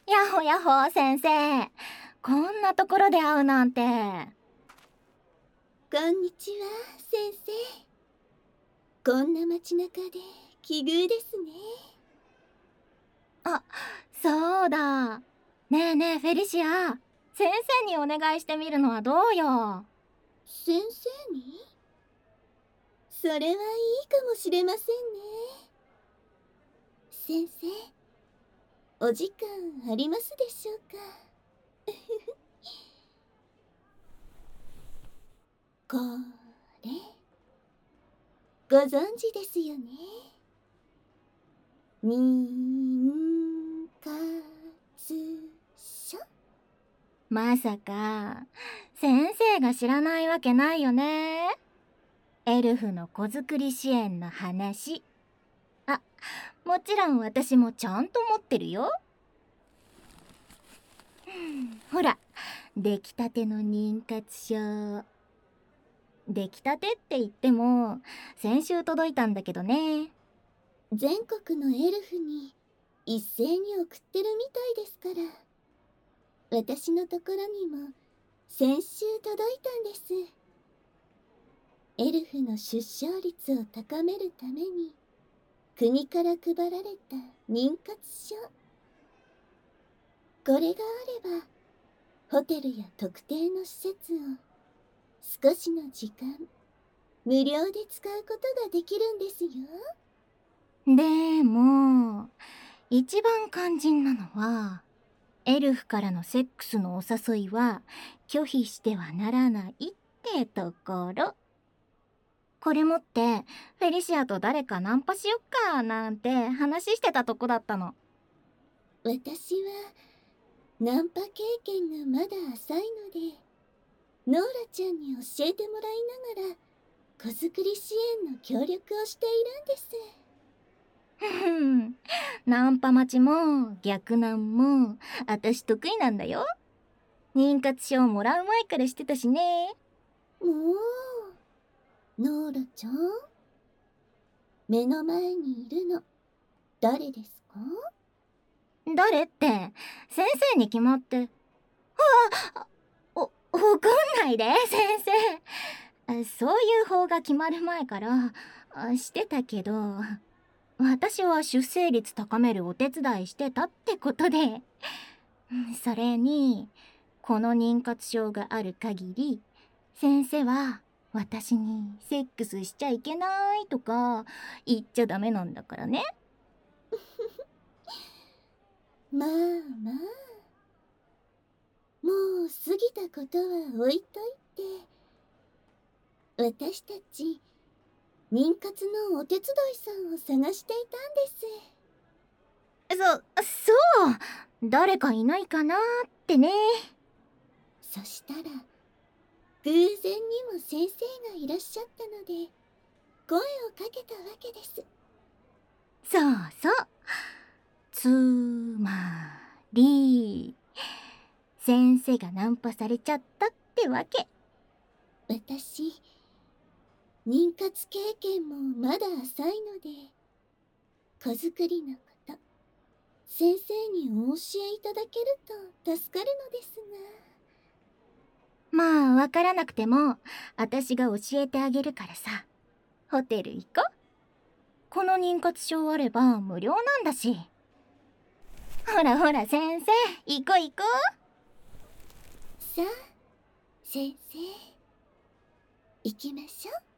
やほやほ先生、こんなところで会うなんて。 こんにちは、先生。こんな街中で奇遇ですね。 あ、そうだ。ねえねえフェリシア、先生にお願いしてみるのはどうよ。 先生に？それはいいかもしれませんね。先生、お時間ありますでしょうか？これ、ご存知ですよね。妊活書。 まさか先生が知らないわけないよね。エルフの子作り支援の話。あ、もちろん私もちゃんと持ってるよ。ほら、出来たての妊活書。出来たてって言っても先週届いたんだけどね。 全国のエルフに一斉に送ってるみたいですから、私のところにも先週届いたんです。エルフの出生率を高めるために国から配られた妊活書。これがあればホテルや特定の施設を少しの時間無料で使うことができるんですよ。 でも一番肝心なのは、エルフからのセックスのお誘いは拒否してはならないってところ。これ持ってフェリシアと誰かナンパしよっかなんて話してたとこだったの。 私はナンパ経験がまだ浅いので、ノーラちゃんに教えてもらいながら子作り支援の協力をしているんです。 ふん、ナンパ待ちも逆ナンも私得意なんだよ。妊活証もらう前からしてたしね。 もう、ノーラちゃん、目の前にいるの誰ですか？ 誰って先生に決まって。怒んないで先生。そういう方が決まる前からしてたけど、私は出生率高めるお手伝いしてたってことで。それにこの妊活症がある限り、先生は私にセックスしちゃいけないとか言っちゃダメなんだからね。 まあまあ、もう過ぎたことは置いといて、私たち妊活のお手伝いさんを探していたんです。 そう誰かいないかなってね。 そしたら偶然にも先生がいらっしゃったので声をかけたわけです。 そうそう、つまり先生がナンパされちゃったってわけ。 私、妊活経験もまだ浅いので、子作りのこと、先生にお教えいただけると助かるのですまあわからなくても私が教えてあげるからさ。ホテル行こう。この妊活証あれば無料なんだし。ほらほら先生、行こう行こが。さあ、先生、行きましょう。